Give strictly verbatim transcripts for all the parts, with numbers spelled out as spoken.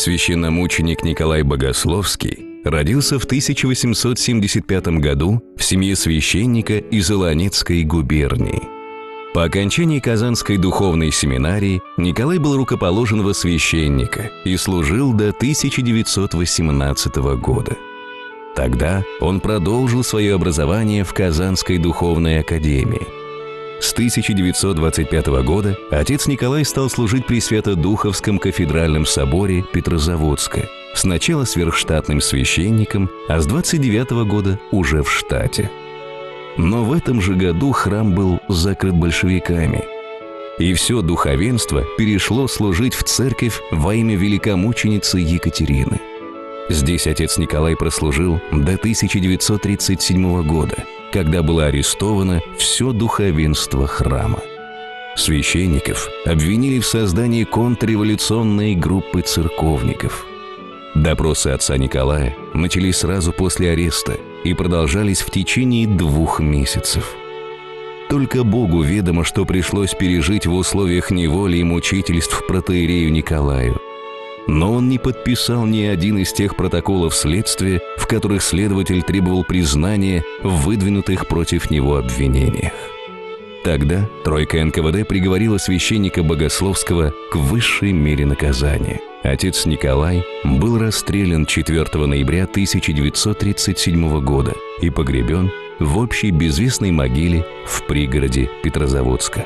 Священномученик Николай Богословский родился в тысяча восемьсот семьдесят пятом году в семье священника из Иланецкой губернии. По окончании Казанской духовной семинарии Николай был рукоположен во священника и служил до тысяча девятьсот восемнадцатого года. Тогда он продолжил свое образование в Казанской духовной академии. С тысяча девятьсот двадцать пятого года отец Николай стал служить при Свято-Духовском кафедральном соборе Петрозаводска, сначала сверхштатным священником, а с двадцать девятого года уже в штате. Но в этом же году храм был закрыт большевиками, и все духовенство перешло служить в церковь во имя великомученицы Екатерины. Здесь отец Николай прослужил до тысяча девятьсот тридцать седьмого года, когда было арестовано все духовенство храма. Священников обвинили в создании контрреволюционной группы церковников. Допросы отца Николая начались сразу после ареста и продолжались в течение двух месяцев. Только Богу ведомо, что пришлось пережить в условиях неволи и мучительств протоиерею Николаю. Но он не подписал ни один из тех протоколов следствия, в которых следователь требовал признания в выдвинутых против него обвинениях. Тогда тройка эн ка вэ дэ приговорила священника Богословского к высшей мере наказания. Отец Николай был расстрелян четвёртого ноября тысяча девятьсот тридцать седьмого года и погребен в общей безвестной могиле в пригороде Петрозаводска.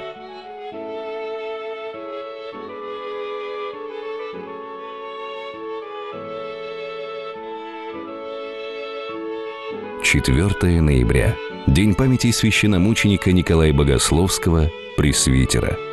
четвёртого ноября. День памяти священномученика Николая Богословского, пресвитера.